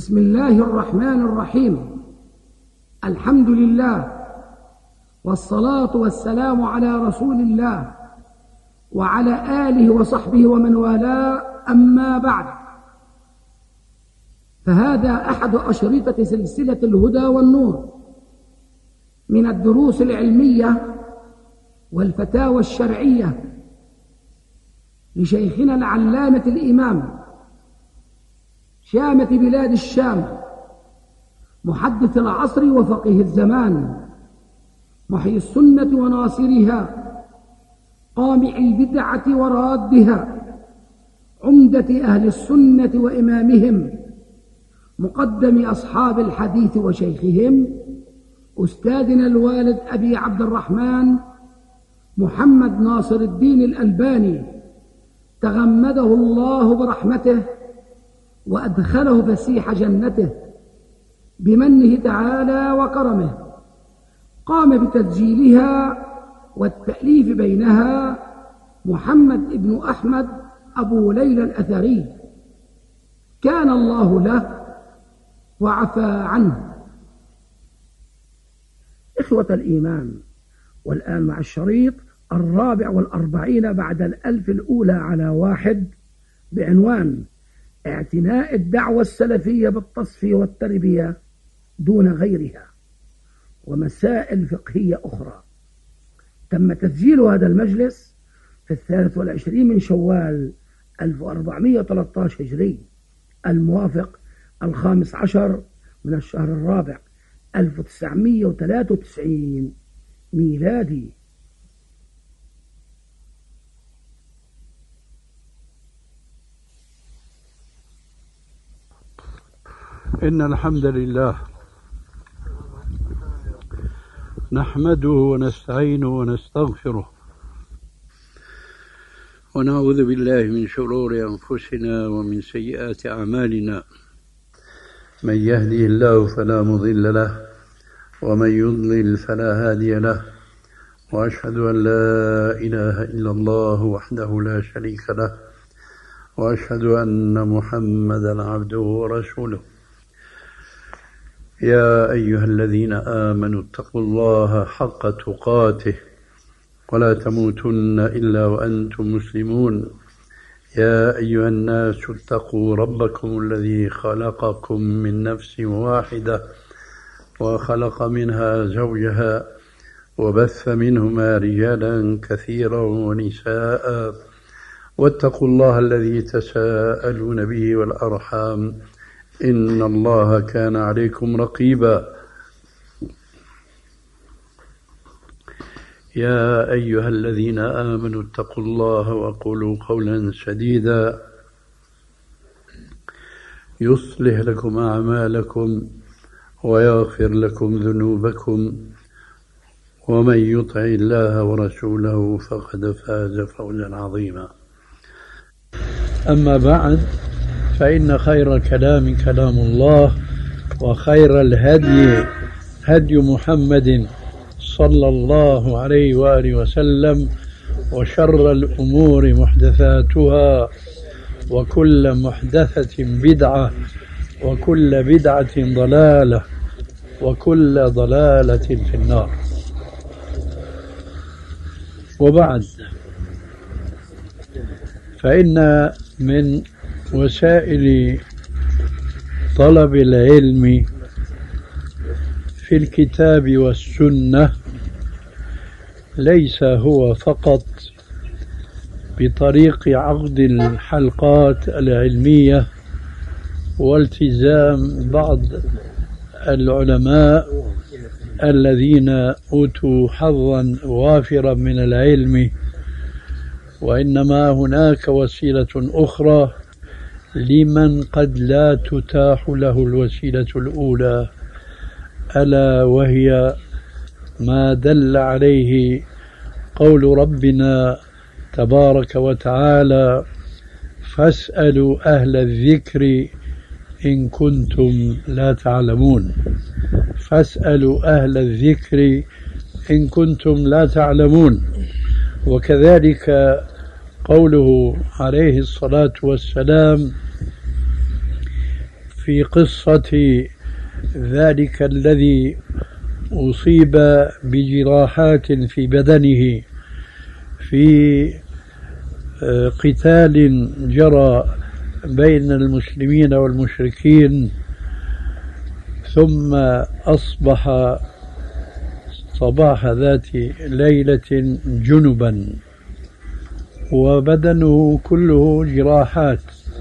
بسم الله الرحمن الرحيم. الحمد لله والصلاة والسلام على رسول الله وعلى آله وصحبه ومن والاه، أما بعد، فهذا أحد أشرطة سلسلة الهدى والنور من الدروس العلمية والفتاوى الشرعية لشيخنا العلامة الإمام شامة بلاد الشام، محدث العصر وفقيه الزمان، محيي السنة وناصرها، قامع البدعة ورادها، عمدة أهل السنة وإمامهم، مقدم أصحاب الحديث وشيخهم، أستاذنا الوالد أبي عبد الرحمن محمد ناصر الدين الألباني، تغمده الله برحمته وأدخله فسيح جنته بمنه تعالى وكرمه. قام بتسجيلها والتأليف بينها محمد بن أحمد أبو ليلى الأثري، كان الله له وعفى عنه. إخوة الإيمان، والآن مع الشريط 44 بعد 1000 الأولى على 1 بعنوان اعتناء الدعوة السلفية بالتصفية والتربية دون غيرها ومسائل فقهية أخرى. تم تسجيل هذا المجلس في 23 من شوال 1413 هجري، الموافق 15 من الشهر الرابع 1993 ميلادي. إن الحمد لله نحمده ونستعينه ونستغفره ونعوذ بالله من شرور أنفسنا ومن سيئات أعمالنا. من يهدي الله فلا مضل له ومن يضلل فلا هادي له، وأشهد أن لا إله إلا الله وحده لا شريك له، وأشهد أن محمدا عبده ورسوله. يا أيها الذين آمنوا اتقوا الله حق تقاته ولا تموتن إلا وأنتم مسلمون. يا أيها الناس اتقوا ربكم الذي خلقكم من نفس واحدة وخلق منها زوجها وبث منهما رجالا كثيرا ونساء، واتقوا الله الذي تساءلون به والأرحام إن الله كان عليكم رقيبا. يا أيها الذين آمنوا اتقوا الله وقولوا قولا سديدا يصلح لكم أعمالكم ويغفر لكم ذنوبكم، ومن يطع الله ورسوله فقد فاز فوزا عظيما. أما بعد، فإن خير الكلام كلام الله، وخير الهدي هدي محمد صلى الله عليه وآله وسلم، وشر الأمور محدثاتها، وكل محدثة بدعة، وكل بدعة ضلالة، وكل ضلالة في النار. وبعد، فإن من وسائل طلب العلم في الكتاب والسنة ليس هو فقط بطريق عقد الحلقات العلمية والتزام بعض العلماء الذين أوتوا حظا وافرا من العلم، وإنما هناك وسيلة أخرى لمن قد لا تتاح له الوسيلة الأولى، ألا وهي ما دل عليه قول ربنا تبارك وتعالى: فاسألوا أهل الذكر إن كنتم لا تعلمون. فاسألوا أهل الذكر إن كنتم لا تعلمون. وكذلك قوله عليه الصلاة والسلام في قصة ذلك الذي أصيب بجراحات في بدنه في قتال جرى بين المسلمين والمشركين، ثم أصبح صباح ذات ليلة جنبا وبدنه كله جراحات،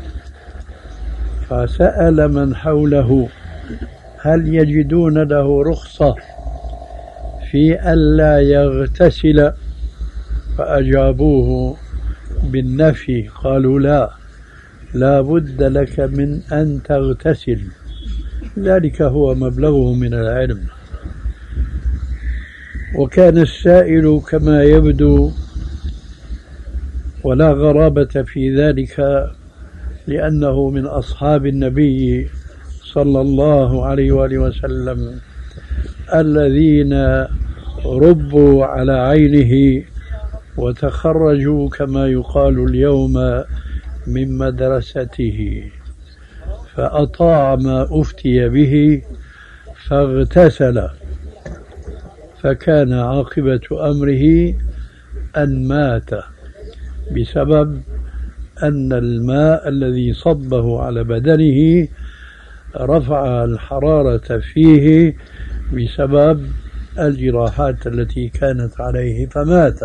فسأل من حوله هل يجدون له رخصة في ألا يغتسل؟ فأجابوه بالنفي، قالوا لا بد لك من أن تغتسل، ذلك هو مبلغه من العلم. وكان السائل كما يبدو، ولا غرابة في ذلك، لأنه من أصحاب النبي صلى الله عليه وآله وسلم الذين ربوا على عينه وتخرجوا كما يقال اليوم من مدرسته، فأطاع ما أفتي به فاغتسل، فكان عاقبة أمره أن مات بسبب أن الماء الذي صبه على بدنه رفع الحرارة فيه بسبب الجراحات التي كانت عليه فمات.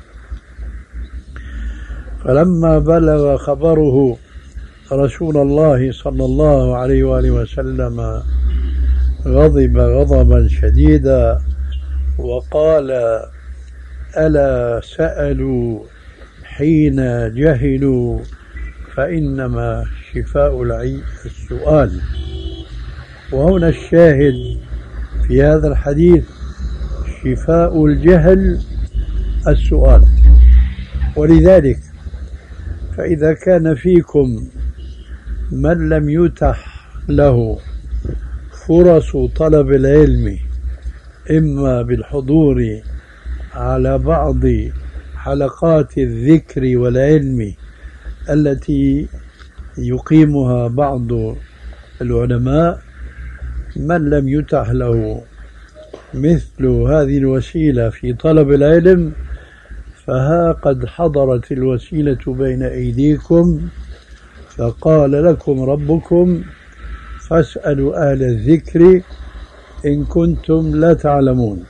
فلما بلغ خبره رسول الله صلى الله عليه وآله وسلم غضب غضبا شديدا وقال: ألا سألوا حين جهلوا فإنما شفاء السؤال. وهنا الشاهد في هذا الحديث شفاء الجهل السؤال. ولذلك فإذا كان فيكم من لم يتح له فرص طلب العلم إما بالحضور على بعض حلقات الذكر والعلم التي يقيمها بعض العلماء، من لم يتح له مثل هذه الوسيلة في طلب العلم، فها قد حضرت الوسيلة بين أيديكم، فقال لكم ربكم فاسألوا أهل الذكر إن كنتم لا تعلمون.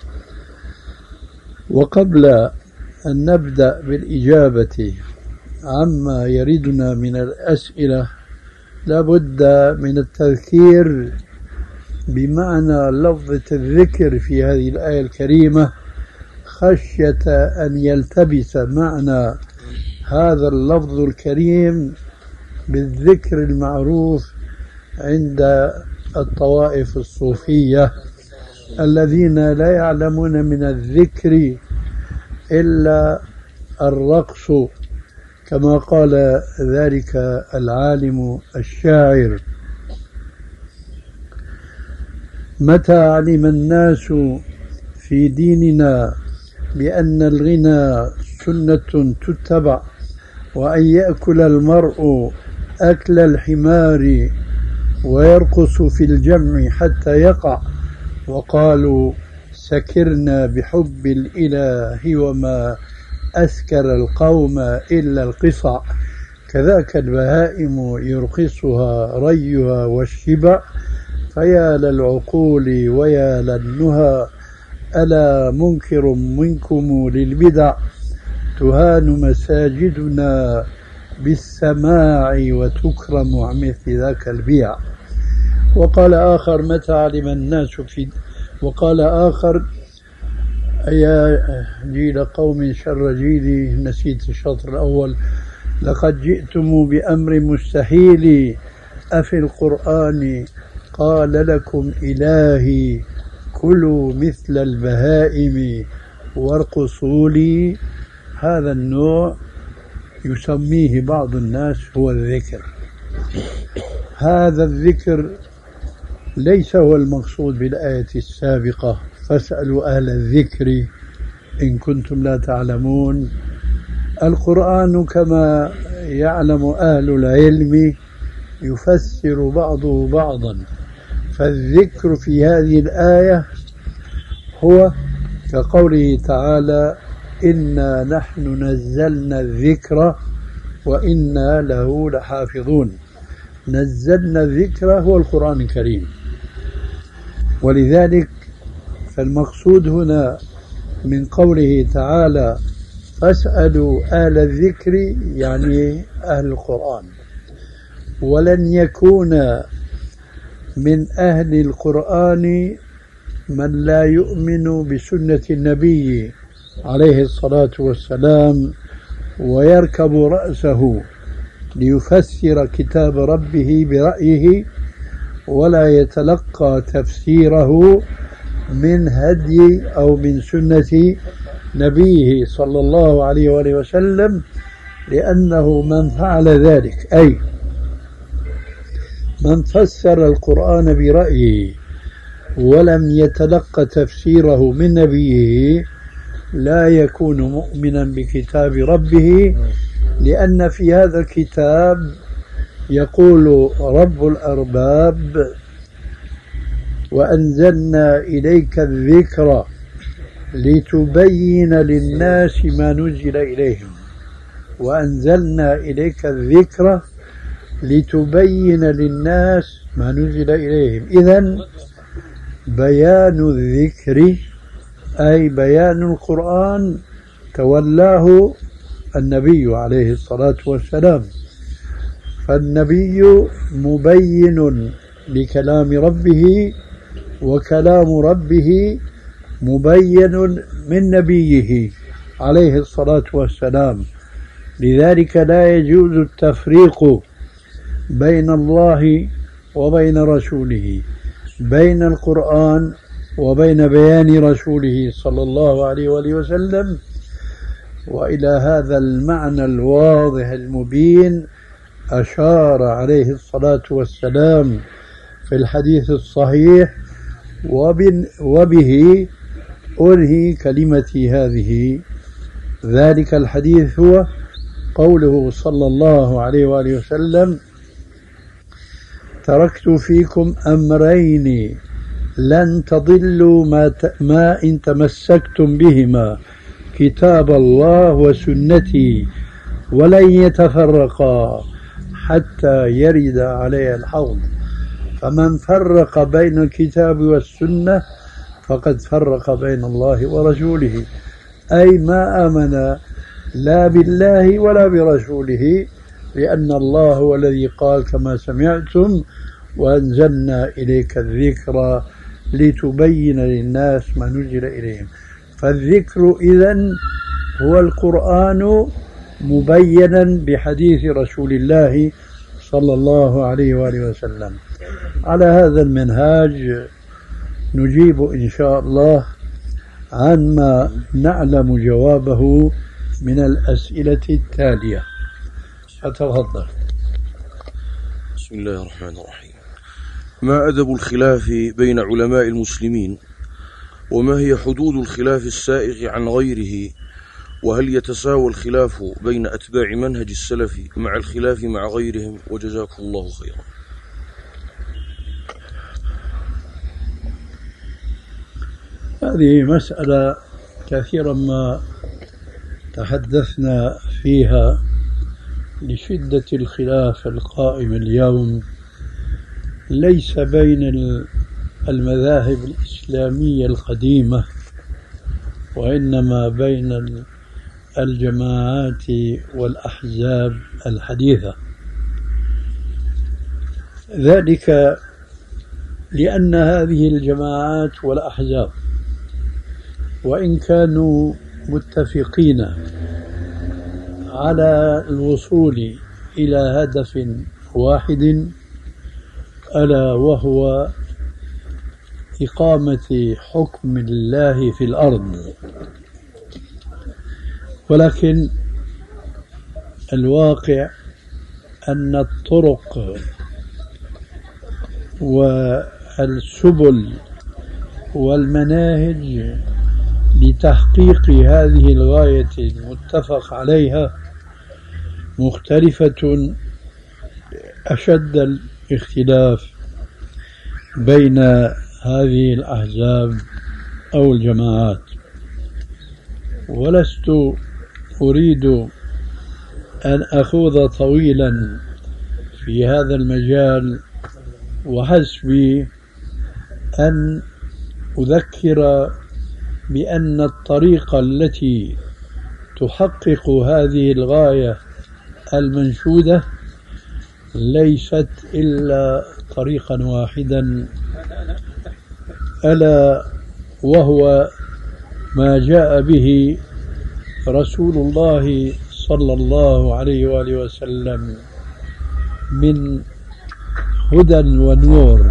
وقبل أن نبدأ بالإجابة عما يردنا من الأسئلة، لابد من التذكير بمعنى لفظة الذكر في هذه الآية الكريمة، خشية أن يلتبس معنى هذا اللفظ الكريم بالذكر المعروف عند الطوائف الصوفية الذين لا يعلمون من الذكر إلا الرقص، كما قال ذلك العالم الشاعر: متى علم الناس في ديننا بأن الغنى سنة تتبع، وأن يأكل المرء أكل الحمار ويرقص في الجمع حتى يقع، وقالوا سكرنا بحب الإله وما أسكر القوم إلا القصع، كذاك البهائم يرقصها ريها والشبع، فيا للعقول ويا للنهى، ألا منكر منكم للبدع، تهان مساجدنا بالسماع وتكرم عن مثل ذاك البيع. وقال آخر: متى علم الناس وقال آخر: يا جيل قوم شر جيلي، نسيت الشطر الأول، لقد جئتم بأمر مستحيل، أفي القرآن قال لكم إلهي، كلوا مثل البهائم وارقصوا لي. هذا النوع يسميه بعض الناس هو الذكر. هذا الذكر ليس هو المقصود بالآية السابقة: فاسألوا أهل الذكر إن كنتم لا تعلمون. القرآن كما يعلم أهل العلم يفسر بعضه بعضا. فالذكر في هذه الآية هو كقوله تعالى: إنا نحن نزلنا الذكر وإنا له لحافظون. نزلنا الذكر هو القرآن الكريم، ولذلك فالمقصود هنا من قوله تعالى: فاسألوا أهل الذكر، يعني أهل القرآن. ولن يكون من أهل القرآن من لا يؤمن بسنة النبي عليه الصلاة والسلام ويركب رأسه ليفسر كتاب ربه برأيه ولا يتلقى تفسيره من هدي أو من سنة نبيه صلى الله عليه وآله وسلم، لأنه من فعل ذلك، أي من فسر القرآن برأيه ولم يتلقى تفسيره من نبيه لا يكون مؤمنا بكتاب ربه، لأن في هذا الكتاب يقول رب الأرباب: وأنزلنا إليك الذكر لتبين للناس ما نزل إليهم. وأنزلنا إليك الذكر لتبين للناس ما نزل إليهم. إذن بيان الذكر أي بيان القرآن تولاه النبي عليه الصلاة والسلام. فالنبي مبين لكلام ربه، وكلام ربه مبين من نبيه عليه الصلاة والسلام. لذلك لا يجوز التفريق بين الله وبين رسوله، بين القرآن وبين بيان رسوله صلى الله عليه وآله وسلم. وإلى هذا المعنى الواضح المبين أشار عليه الصلاة والسلام في الحديث الصحيح، وبه أنهي كلمتي هذه. ذلك الحديث هو قوله صلى الله عليه وآله وسلم: تركت فيكم أمرين لن تضلوا ما إن تمسكتم بهما، كتاب الله وسنتي، ولن يتفرقا حتى يرد علي الحوض. فمن فرق بين الكتاب والسنة فقد فرق بين الله ورسوله، أي ما آمن لا بالله ولا برسوله، لأن الله هو الذي قال كما سمعتم: وأنزلنا إليك الذكر لتبين للناس ما نزل إليهم. فالذكر إذن هو القرآن مبينا بحديث رسول الله صلى الله عليه وآله وسلم. على هذا المنهاج نجيب إن شاء الله عن ما نعلم جوابه من الأسئلة التالية. أتفضل. بسم الله الرحمن الرحيم. ما أدب الخلاف بين علماء المسلمين؟ وما هي حدود الخلاف السائغ عن غيره؟ وهل يتساوى الخلاف بين أتباع منهج السلف مع الخلاف مع غيرهم؟ وجزاكم الله خيرا. هذه مسألة كثيرا ما تحدثنا فيها لشدة الخلاف القائم اليوم، ليس بين المذاهب الإسلامية القديمة، وإنما بين الجماعات والأحزاب الحديثة. ذلك لأن هذه الجماعات والأحزاب وإن كانوا متفقين على الوصول إلى هدف واحد، ألا وهو إقامة حكم الله في الأرض، ولكن الواقع أن الطرق والسبل والمناهج لتحقيق هذه الغاية المتفق عليها مختلفة أشد الاختلاف بين هذه الأحزاب أو الجماعات، ولست أريد أن أخوض طويلا في هذا المجال، وحسبي أن أذكر بأن الطريقة التي تحقق هذه الغاية المنشودة ليست إلا طريقا واحدا، ألا وهو ما جاء به رسول الله صلى الله عليه وآله وسلم من هدى ونور.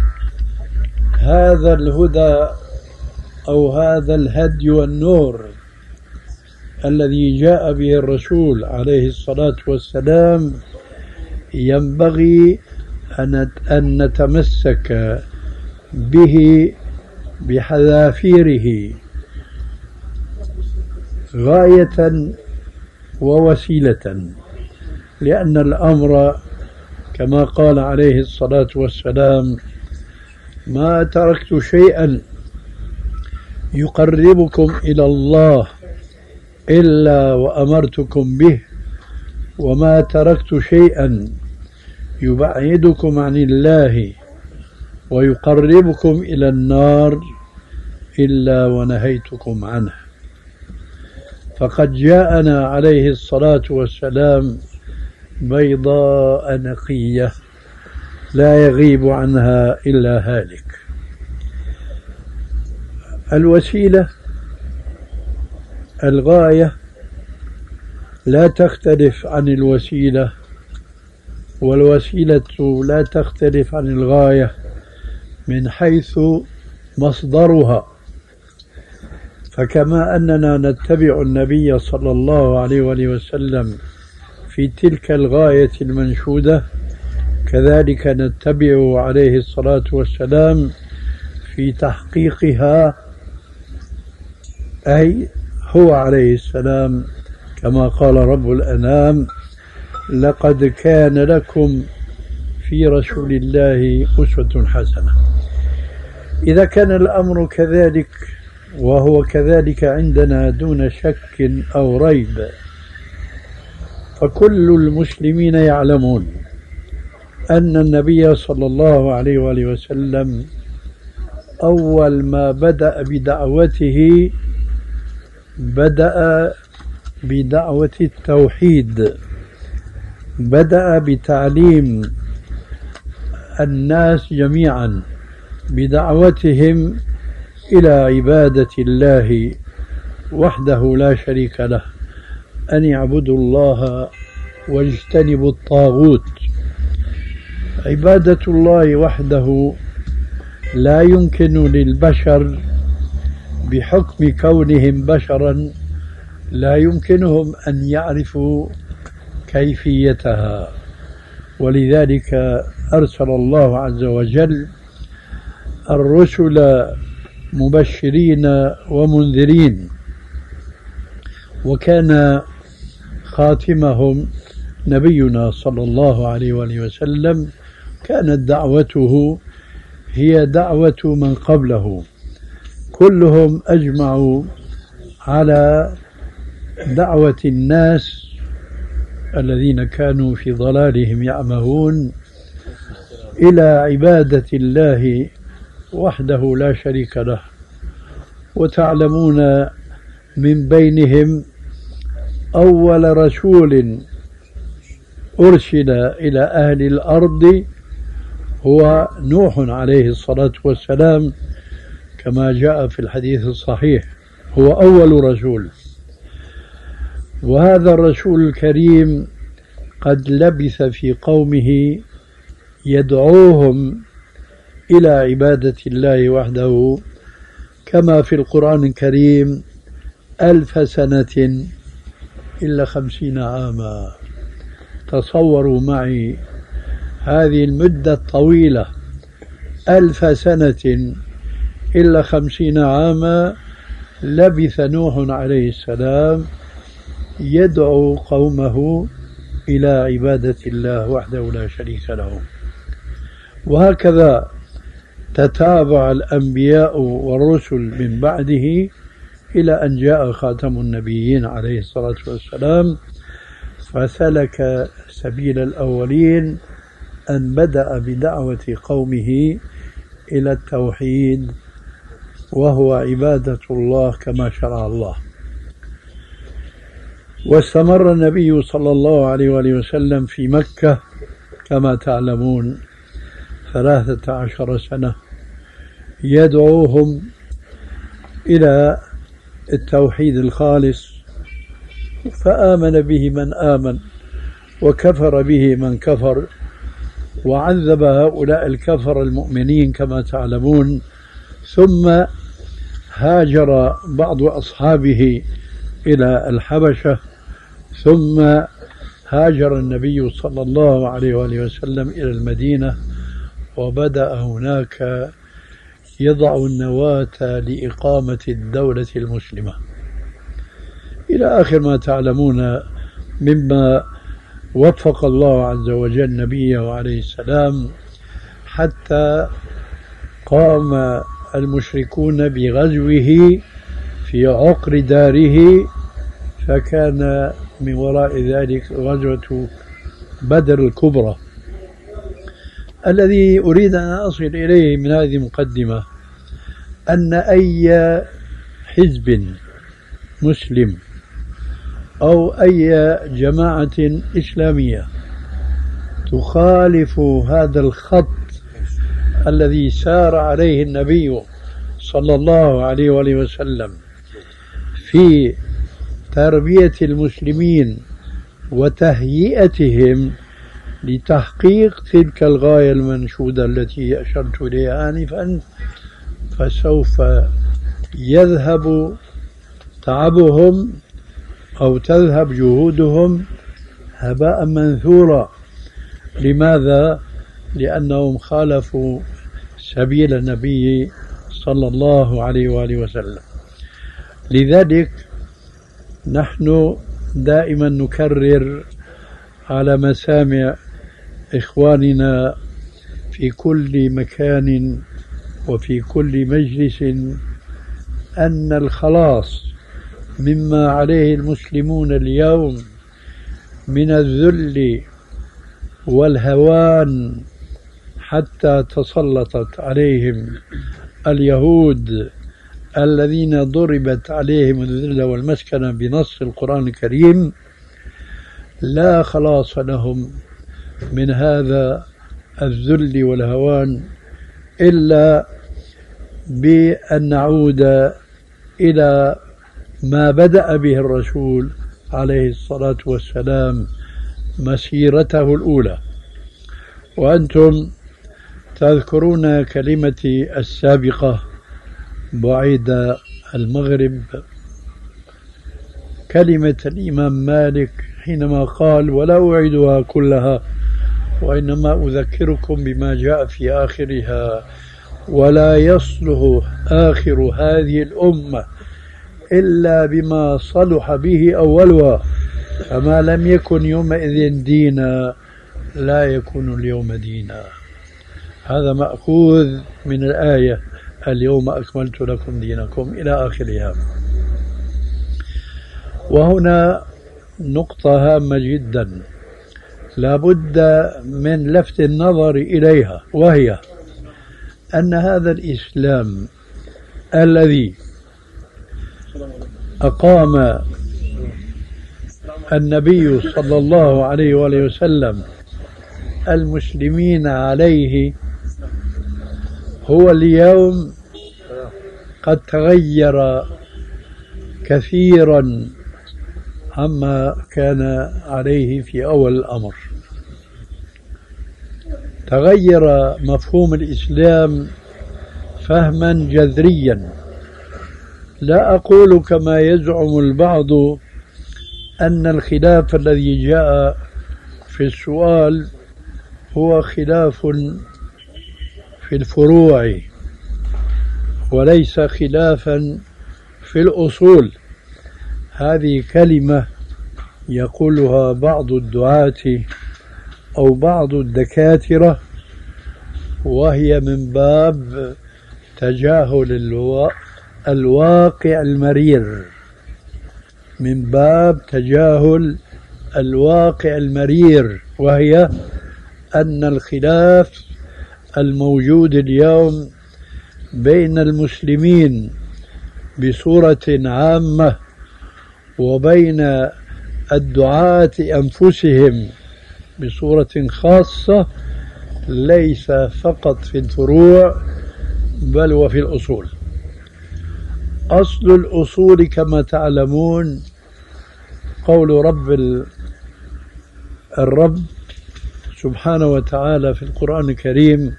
هذا الهدى أو هذا الهدي والنور الذي جاء به الرسول عليه الصلاة والسلام ينبغي أن نتمسك به بحذافيره غاية ووسيلة، لأن الأمر كما قال عليه الصلاة والسلام: ما تركت شيئا يقربكم إلى الله إلا وأمرتكم به، وما تركت شيئا يبعدكم عن الله ويقربكم إلى النار إلا ونهيتكم عنه. فقد جاءنا عليه الصلاة والسلام بيضاء نقية لا يغيب عنها إلا هالك. الوسيلة الغاية لا تختلف عن الوسيلة، والوسيلة لا تختلف عن الغاية من حيث مصدرها. فكما أننا نتبع النبي صلى الله عليه وسلم في تلك الغاية المنشودة، كذلك نتبع عليه الصلاة والسلام في تحقيقها، أي هو عليه السلام كما قال رب الأنام: لقد كان لكم في رسول الله أسوة حسنة. إذا كان الأمر كذلك، وهو كذلك عندنا دون شك أو ريب، فكل المسلمين يعلمون أن النبي صلى الله عليه وآله وسلم أول ما بدأ بدعوته بدأ بدعوة التوحيد، بدأ بتعليم الناس جميعا بدعوتهم إلى عبادة الله وحده لا شريك له، أن يعبدوا الله واجتنبوا الطاغوت. عبادة الله وحده لا يمكن للبشر بحكم كونهم بشرا، لا يمكنهم أن يعرفوا كيفيتها، ولذلك أرسل الله عز وجل الرسل مبشرين ومنذرين، وكان خاتمهم نبينا صلى الله عليه وآله وسلم كانت دعوته هي دعوة من قبله، كلهم أجمعوا على دعوة الناس الذين كانوا في ضلالهم يعمهون إلى عبادة الله وحده لا شريك له. وتعلمون من بينهم أول رسول أرسل إلى أهل الأرض هو نوح عليه الصلاة والسلام، كما جاء في الحديث الصحيح، هو أول رسول. وهذا الرسول الكريم قد لبث في قومه يدعوهم إلى عبادة الله وحده، كما في القرآن الكريم: 1000 سنة إلا 50 عاما. تصوروا معي هذه المدة الطويلة، 1000 سنة إلا 50 عاما، لبث نوح عليه السلام يدعو قومه إلى عبادة الله وحده لا شريك له. وهكذا تتابع الأنبياء والرسل من بعده إلى أن جاء خاتم النبيين عليه الصلاة والسلام، فسلك سبيل الأولين أن بدأ بدعوة قومه إلى التوحيد وهو عبادة الله كما شرع الله. واستمر النبي صلى الله عليه وآله وسلم في مكة كما تعلمون 13 سنة يدعوهم إلى التوحيد الخالص، فآمن به من آمن وكفر به من كفر، وعذب هؤلاء الكفر المؤمنين كما تعلمون. ثم هاجر بعض أصحابه إلى الحبشة، ثم هاجر النبي صلى الله عليه وآله وسلم إلى المدينة، وبدأ هناك يضع النواة لإقامة الدولة المسلمة إلى آخر ما تعلمون مما وفق الله عز وجل نبيه عليه السلام، حتى قام المشركون بغزوه في عقر داره، فكان من وراء ذلك غزوة بدر الكبرى. الذي أريد أن أصل إليه من هذه المقدمة أن أي حزب مسلم أو أي جماعة إسلامية تخالف هذا الخط الذي سار عليه النبي صلى الله عليه وآله وسلم في تربية المسلمين وتهيئتهم لتحقيق تلك الغاية المنشودة التي أشرت إليها آنفا، فسوف يذهب تعبهم أو تذهب جهودهم هباء منثورا. لماذا؟ لأنهم خالفوا سبيل النبي صلى الله عليه وآله وسلم. لذلك نحن دائما نكرر على مسامع إخواننا في كل مكان وفي كل مجلس أن الخلاص مما عليه المسلمون اليوم من الذل والهوان حتى تسلطت عليهم اليهود الذين ضربت عليهم الذلة والمسكنة بنص القرآن الكريم، لا خلاص لهم من هذا الذل والهوان إلا بأن نعود إلى ما بدأ به الرسول عليه الصلاة والسلام مسيرته الأولى. وأنتم تذكرون كلمتي السابقة بعيد المغرب، كلمة الإمام مالك حينما قال: ولا أعيدها كلها وإنما أذكركم بما جاء في آخرها، ولا يصلح آخر هذه الأمة إلا بما صلح به أولها، فما لم يكن يومئذ دينا لا يكون اليوم دينا. هذا مأخوذ من الآية: اليوم أكملت لكم دينكم إلى آخرها. وهنا نقطة هامة جدا لا بد من لفت النظر إليها، وهي أن هذا الإسلام الذي أقام النبي صلى الله عليه وآله وسلم المسلمين عليه هو اليوم قد تغير كثيرا عما كان عليه في أول الأمر. تغير مفهوم الإسلام فهما جذريا. لا أقول كما يزعم البعض أن الخلاف الذي جاء في السؤال هو خلاف في الفروع وليس خلافا في الأصول. هذه كلمة يقولها بعض الدعاة أو بعض الدكاترة، وهي من باب تجاهل الواقع المرير، من باب تجاهل الواقع المرير، وهي أن الخلاف الموجود اليوم بين المسلمين بصورة عامة وبين الدعاة أنفسهم بصورة خاصة ليس فقط في الفروع بل وفي الأصول. أصل الأصول كما تعلمون قول الرب سبحانه وتعالى في القرآن الكريم: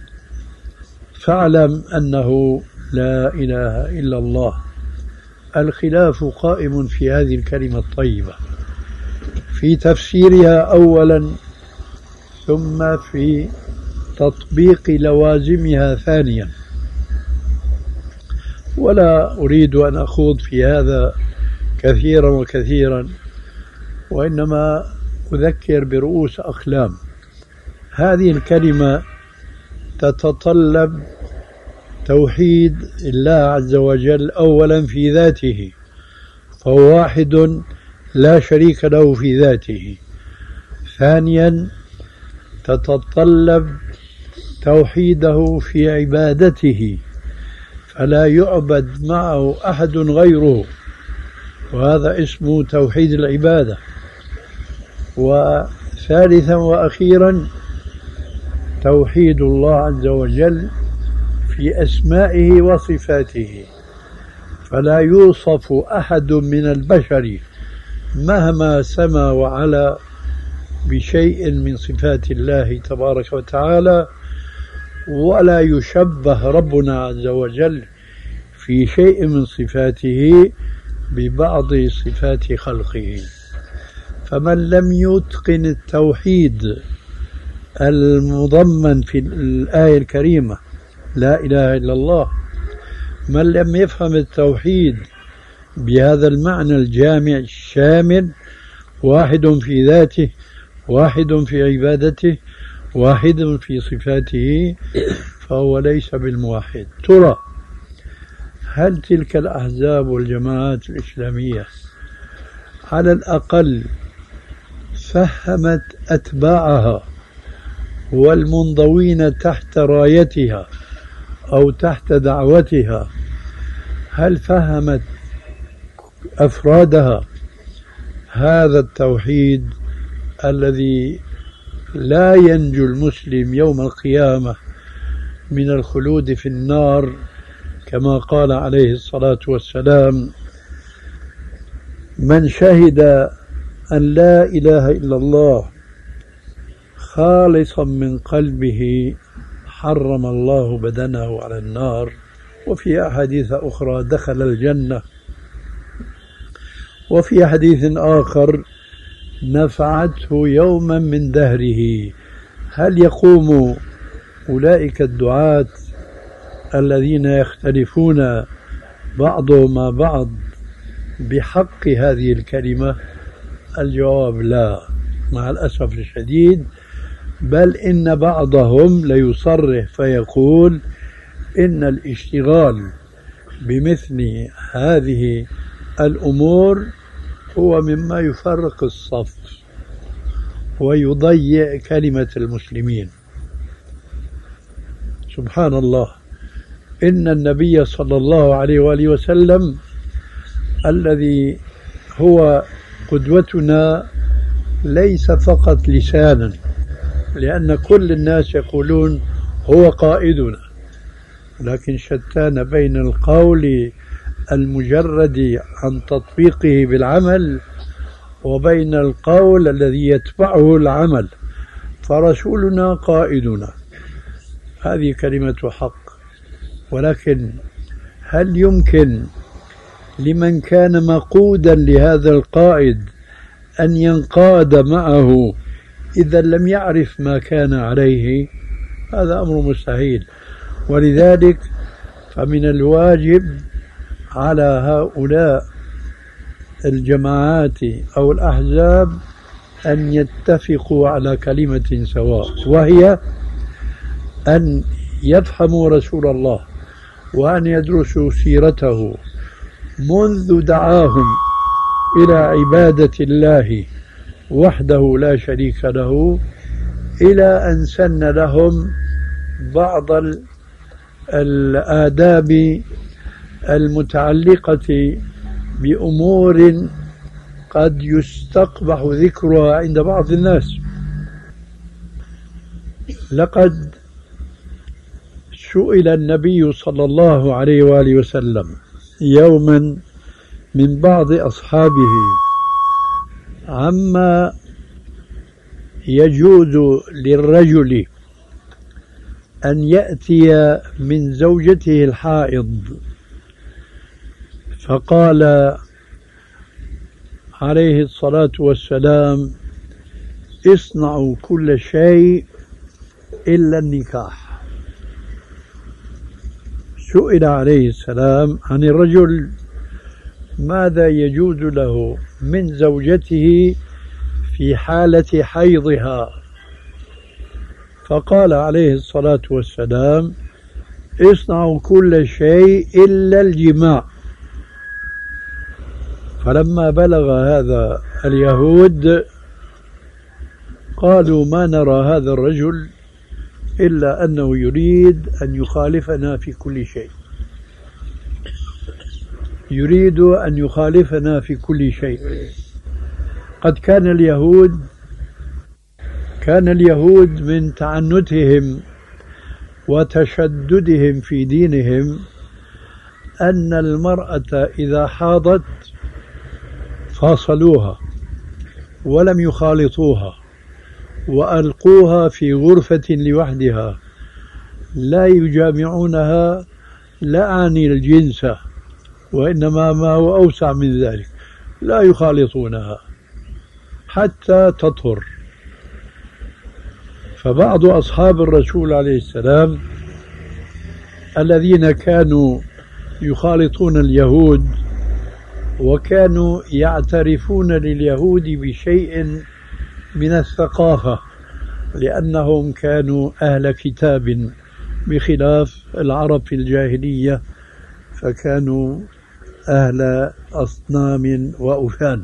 فاعلم أنه لا إله إلا الله. الخلاف قائم في هذه الكلمة الطيبة، في تفسيرها أولا، ثم في تطبيق لوازمها ثانيا. ولا أريد أن أخوض في هذا كثيرا وكثيرا، وإنما أذكر برؤوس أقلام. هذه الكلمة تتطلب توحيد الله عز وجل أولا في ذاته، فهو واحد لا شريك له في ذاته. ثانيا تتطلب توحيده في عبادته، فلا يعبد معه أحد غيره، وهذا اسمه توحيد العبادة. وثالثا وأخيرا توحيد الله عز وجل في أسمائه وصفاته، فلا يوصف أحد من البشر مهما سمى وعلا بشيء من صفات الله تبارك وتعالى، ولا يشبه ربنا عز وجل في شيء من صفاته ببعض صفات خلقه. فمن لم يتقن التوحيد المضمن في الآية الكريمة لا إله إلا الله، من لم يفهم التوحيد بهذا المعنى الجامع الشامل، واحد في ذاته، واحد في عبادته، واحد في صفاته، فهو ليس بالموحد. ترى هل تلك الأحزاب والجماعات الإسلامية على الأقل فهمت أتباعها والمنضوين تحت رايتها أو تحت دعوتها، هل فهمت أفرادها هذا التوحيد الذي لا ينجو المسلم يوم القيامة من الخلود في النار، كما قال عليه الصلاة والسلام: من شهد أن لا إله إلا الله خالصا من قلبه حرم الله بدنه على النار. وفي أحاديث أخرى دخل الجنة. وفي حديث آخر: نفعته يوما من دهره. هل يقوم أولئك الدعاة الذين يختلفون بعضهم مع بعض بحق هذه الكلمة؟ الجواب لا، مع الأسف الشديد، بل إن بعضهم ليصرح فيقول إن الاشتغال بمثل هذه الأمور هو مما يفرق الصف ويضيع كلمة المسلمين. سبحان الله، إن النبي صلى الله عليه وآله وسلم الذي هو قدوتنا ليس فقط لسانا، لأن كل الناس يقولون هو قائدنا، لكن شتان بين القول المجرد عن تطبيقه بالعمل وبين القول الذي يتبعه العمل. فرسولنا قائدنا، هذه كلمة حق. ولكن هل يمكن لمن كان مقودا لهذا القائد أن ينقاد معه إذا لم يعرف ما كان عليه؟ هذا أمر مستحيل. ولذلك فمن الواجب على هؤلاء الجماعات أو الأحزاب أن يتفقوا على كلمة سواء، وهي أن يفهموا رسول الله وأن يدرسوا سيرته منذ دعاهم إلى عبادة الله وحده لا شريك له، إلى أن سن لهم بعض الآداب المتعلقة بأمور قد يستقبح ذكرها عند بعض الناس. لقد سئل النبي صلى الله عليه وآله وسلم يوما من بعض أصحابه عما يجوز للرجل أن يأتي من زوجته الحائض، فقال عليه الصلاة والسلام: اصنعوا كل شيء إلا النكاح. سئل عليه السلام عن الرجل ماذا يجوز له من زوجته في حالة حيضها، فقال عليه الصلاة والسلام: اصنعوا كل شيء إلا الجماع. فلما بلغ هذا اليهود قالوا: ما نرى هذا الرجل إلا أنه يريد أن يخالفنا في كل شيء، يريد أن يخالفنا في كل شيء. قد كان اليهود من تعنتهم وتشددهم في دينهم أن المرأة إذا حاضت فاصلوها ولم يخالطوها وألقوها في غرفة لوحدها، لا يجامعونها، لا أعني الجنس وإنما ما هو أوسع من ذلك، لا يخالطونها حتى تطهر. فبعض أصحاب الرسول عليه السلام الذين كانوا يخالطون اليهود وكانوا يعترفون لليهود بشيء من الثقافة لأنهم كانوا أهل كتاب بخلاف العرب في الجاهلية، فكانوا أهل أصنام وأوثان.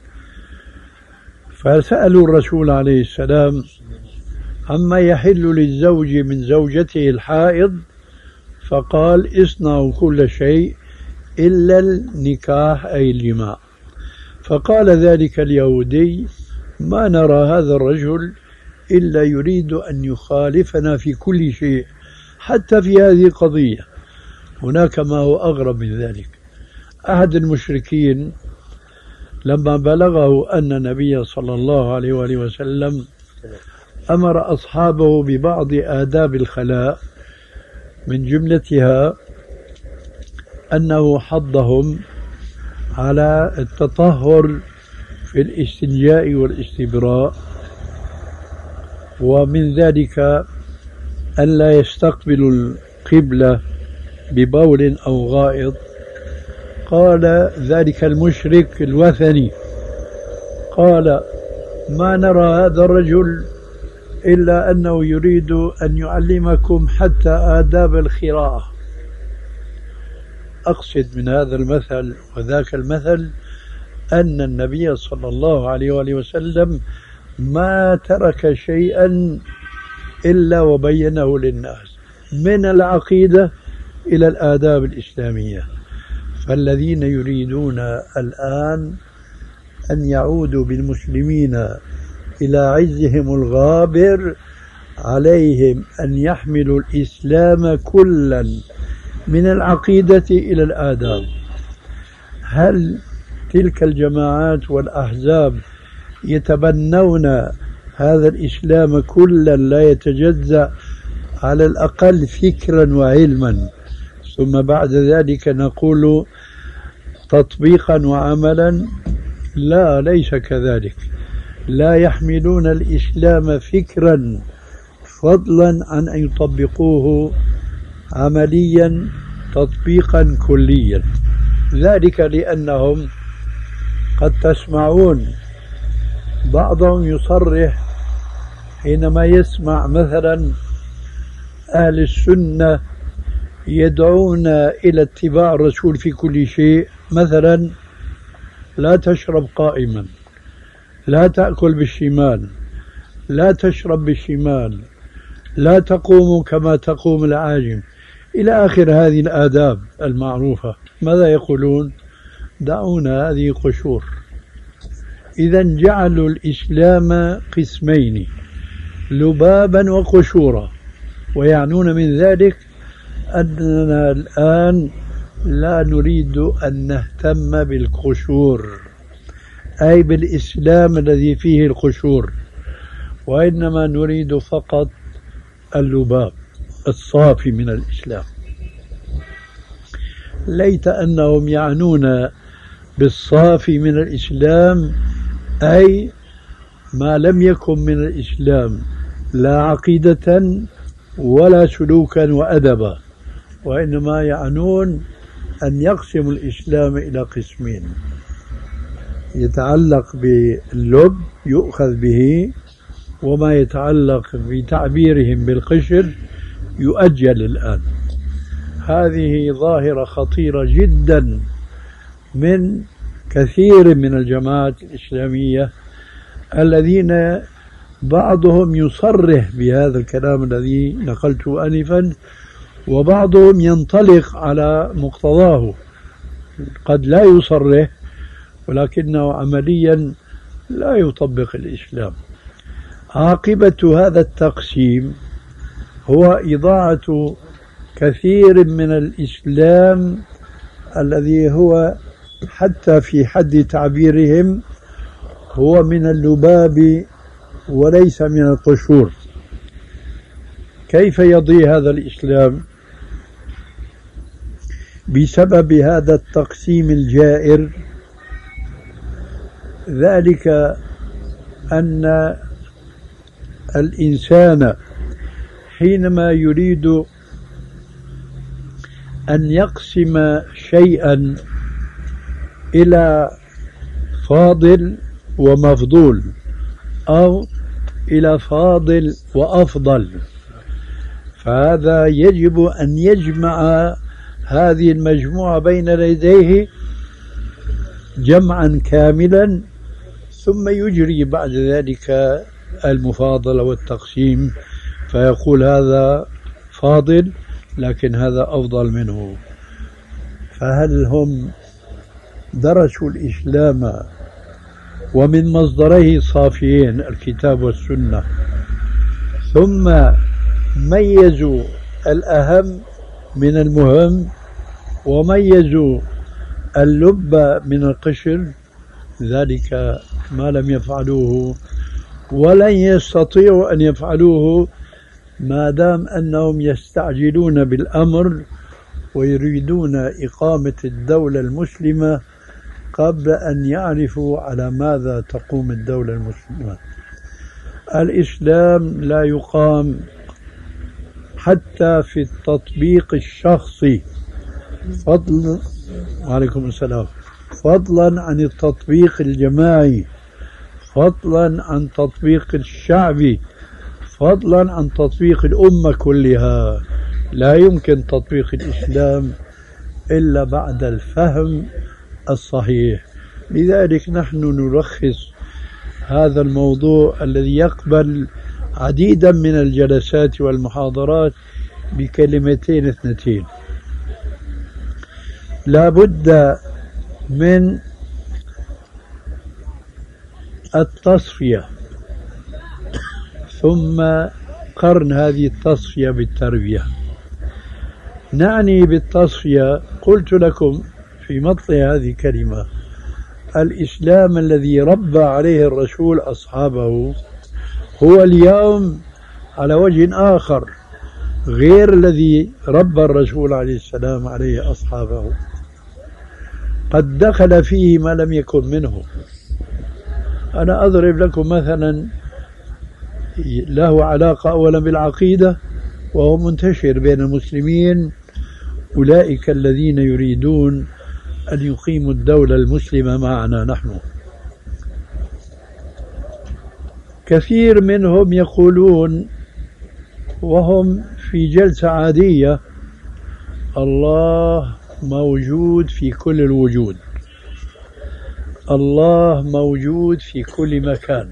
فسألوا الرسول عليه السلام عما يحل للزوج من زوجته الحائض، فقال: اصنعوا كل شيء إلا النكاح أي الجماع. فقال ذلك اليهودي: ما نرى هذا الرجل إلا يريد أن يخالفنا في كل شيء حتى في هذه القضية. هناك ما هو أغرب من ذلك. أحد المشركين لما بلغه أن النبي صلى الله عليه وآله وسلم أمر أصحابه ببعض آداب الخلاء، من جملتها أنه حضهم على التطهر في الاستنجاء والاستبراء، ومن ذلك أن لا يستقبلوا القبلة ببول أو غائط. قال ذلك المشرك الوثني: قال: ما نرى هذا الرجل إلا أنه يريد أن يعلمكم حتى آداب الخراءة. أقصد من هذا المثل وذاك المثل أن النبي صلى الله عليه وآله وسلم ما ترك شيئا إلا وبينه للناس، من العقيدة إلى الآداب الإسلامية. فالذين يريدون الآن أن يعودوا بالمسلمين إلى عزهم الغابر عليهم أن يحملوا الإسلام كلا من العقيدة إلى الآداب. هل تلك الجماعات والأحزاب يتبنون هذا الإسلام كلا لا يتجزأ على الأقل فكرا وعلما، ثم بعد ذلك نقول تطبيقا وعملا؟ لا، ليس كذلك. لا يحملون الإسلام فكرا فضلا عن أن يطبقوه عمليا تطبيقا كليا. ذلك لأنهم قد تسمعون بعضهم يصرح حينما يسمع مثلا أهل السنة يدعون إلى اتباع الرسول في كل شيء، مثلا لا تشرب قائما، لا تأكل بالشمال، لا تشرب بالشمال، لا تقوم كما تقوم العاجم، إلى آخر هذه الآداب المعروفة. ماذا يقولون؟ دعونا هذه قشور. إذا جعلوا الإسلام قسمين، لبابا وقشورا، ويعنون من ذلك أننا الآن لا نريد أن نهتم بالقشور، أي بالإسلام الذي فيه القشور، وإنما نريد فقط اللباب الصافي من الإسلام. ليت أنهم يعنون بالصافي من الإسلام أي ما لم يكن من الإسلام لا عقيدة ولا سلوكا وأدبا، وإنما يعنون أن يقسموا الإسلام إلى قسمين: يتعلق باللب يؤخذ به، وما يتعلق بتعبيرهم بالقشر يؤجل الآن. هذه ظاهرة خطيرة جدا من كثير من الجماعات الإسلامية الذين بعضهم يصرح بهذا الكلام الذي نقلته آنفا، وبعضهم ينطلق على مقتضاه، قد لا يصرح ولكنه عمليا لا يطبق الإسلام. عاقبة هذا التقسيم هو إضاعة كثير من الإسلام الذي هو حتى في حد تعبيرهم هو من اللباب وليس من القشور. كيف يضيع هذا الإسلام؟ بسبب هذا التقسيم الجائر، ذلك أن الإنسان حينما يريد أن يقسم شيئا إلى فاضل ومفضول أو إلى فاضل وأفضل، فهذا يجب أن يجمع هذه المجموعة بين يديه جمعا كاملا، ثم يجري بعد ذلك المفاضلة والتقسيم، فيقول هذا فاضل لكن هذا أفضل منه. فهل هم درسوا الإسلام ومن مصدره صافيين الكتاب والسنة، ثم ميزوا الأهم من المهم وميزوا اللب من القشر؟ ذلك ما لم يفعلوه ولن يستطيعوا أن يفعلوه ما دام أنهم يستعجلون بالأمر ويريدون إقامة الدولة المسلمة قبل أن يعرفوا على ماذا تقوم الدولة المسلمة. الإسلام لا يقام حتى في التطبيق الشخصي، وعليكم السلام، فضلا عن التطبيق الجماعي، فضلا عن تطبيق الشعبي، فضلا عن تطبيق الأمة كلها. لا يمكن تطبيق الإسلام إلا بعد الفهم الصحيح. لذلك نحن نلخص هذا الموضوع الذي يقبل عديدا من الجلسات والمحاضرات بكلمتين اثنتين: لا بد من التصفية، ثم قرن هذه التصفية بالتربية. نعني بالتصفية، قلت لكم في مطلع هذه الكلمة، الإسلام الذي ربى عليه الرسول أصحابه هو اليوم على وجه آخر غير الذي ربى الرسول عليه السلام عليه أصحابه. قد دخل فيه ما لم يكن منه. أنا أضرب لكم مثلا له علاقة أولا بالعقيدة وهو منتشر بين المسلمين، أولئك الذين يريدون أن يقيموا الدولة المسلمة معنا نحن. كثير منهم يقولون وهم في جلسة عادية: الله موجود في كل الوجود، الله موجود في كل مكان.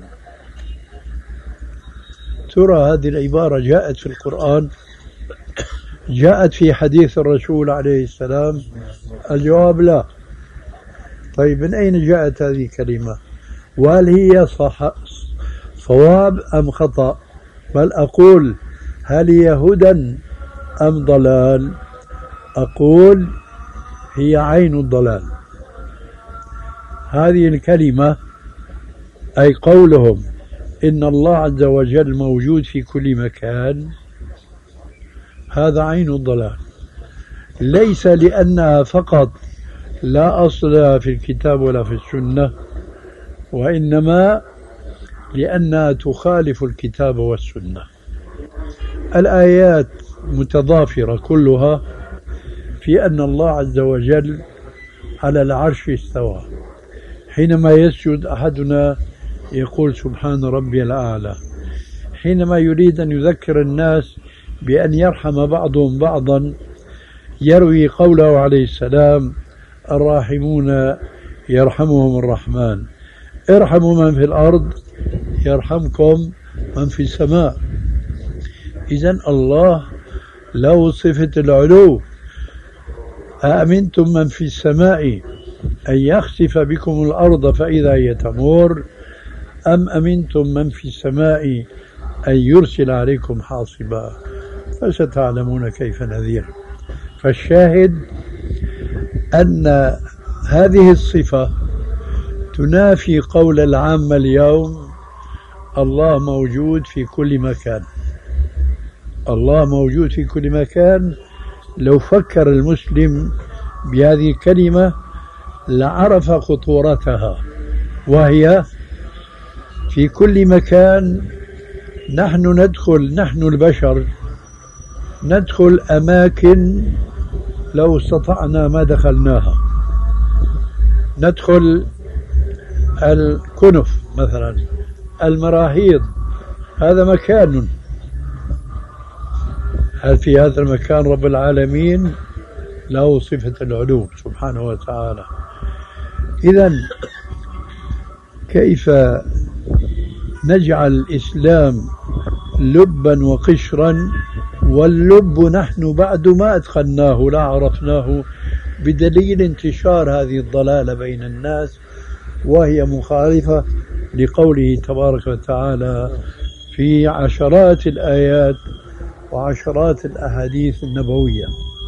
ترى هذه العبارة جاءت في القرآن؟ جاءت في حديث الرسول عليه السلام؟ الجواب لا. طيب من أين جاءت هذه الكلمة؟ وهل هي صواب أم خطأ؟ بل أقول هل هي هدى أم ضلال؟ أقول هي عين الضلال. هذه الكلمة أي قولهم إن الله عز وجل موجود في كل مكان، هذا عين الضلال، ليس لأنها فقط لا أصل لها في الكتاب ولا في السنة، وإنما لأنها تخالف الكتاب والسنة. الآيات متضافرة كلها في أن الله عز وجل على العرش استوى. حينما يسجد أحدنا يقول سبحان ربي الأعلى. حينما يريد أن يذكر الناس بأن يرحم بعضهم بعضا يروي قوله عليه السلام: الراحمون يرحمهم الرحمن، ارحموا من في الأرض يرحمكم من في السماء. إذن الله له صفة العلو. أأمنتم من في السماء أن يخسف بكم الأرض فإذا هي تمور، أم أمنتم من في السماء أن يرسل عليكم حاصبا، فستعلمون كيف نذير. فالشاهد أن هذه الصفة تنافي قول العامة اليوم: الله موجود في كل مكان. الله موجود في كل مكان، لو فكر المسلم بهذه الكلمة لعرف خطورتها، وهي في كل مكان. نحن البشر ندخل أماكن لو استطعنا ما دخلناها. ندخل الكنف مثلا، المراهيض، هذا مكان. هل في هذا المكان رب العالمين له صفة العلو سبحانه وتعالى؟ إذن كيف نجعل الإسلام لبا وقشرا، واللب نحن بعد ما أدخلناه لا عرفناه، بدليل انتشار هذه الضلالة بين الناس، وهي مخالفة لقوله تبارك وتعالى في عشرات الآيات وعشرات الأحاديث النبوية.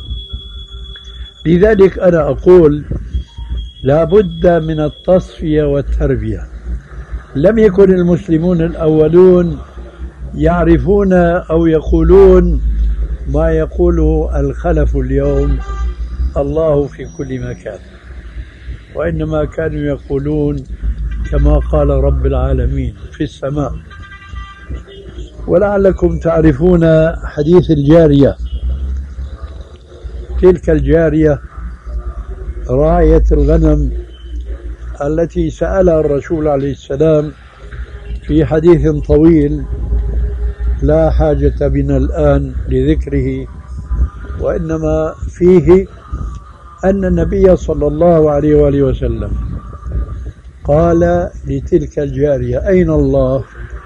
لذلك أنا أقول لا بد من التصفية والتربية. لم يكن المسلمون الأولون يعرفون أو يقولون ما يقوله الخلف اليوم: الله في كل مكان، وإنما كانوا يقولون كما قال رب العالمين: في السماء. ولعلكم تعرفون حديث الجارية. تلك الجارية راعية الغنم التي سألها الرسول عليه السلام في حديث طويل لا حاجة بنا الآن لذكره، وإنما فيه أن النبي صلى الله عليه وآله وسلم قال لتلك الجارية: أين الله؟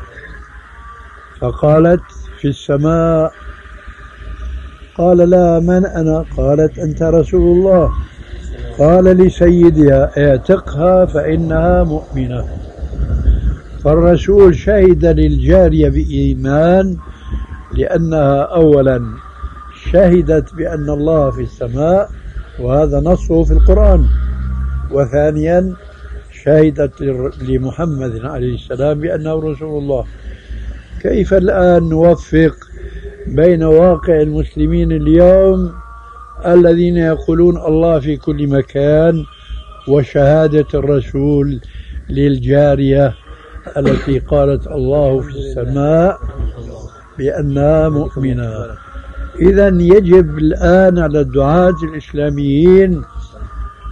فقالت: في السماء. قال: لا، من أنا؟ قالت: أنت رسول الله. قال لسيدها: اعتقها فإنها مؤمنة. فالرسول شهد للجارية بإيمان لأنها أولا شهدت بأن الله في السماء، وهذا نصه في القرآن، وثانيا شهدت لمحمد عليه السلام بأنه رسول الله. كيف الآن نوفق بين واقع المسلمين اليوم الذين يقولون الله في كل مكان وشهادة الرسول للجارية التي قالت الله في السماء بأنها مؤمنة؟ إذن يجب الآن على الدعاة الإسلاميين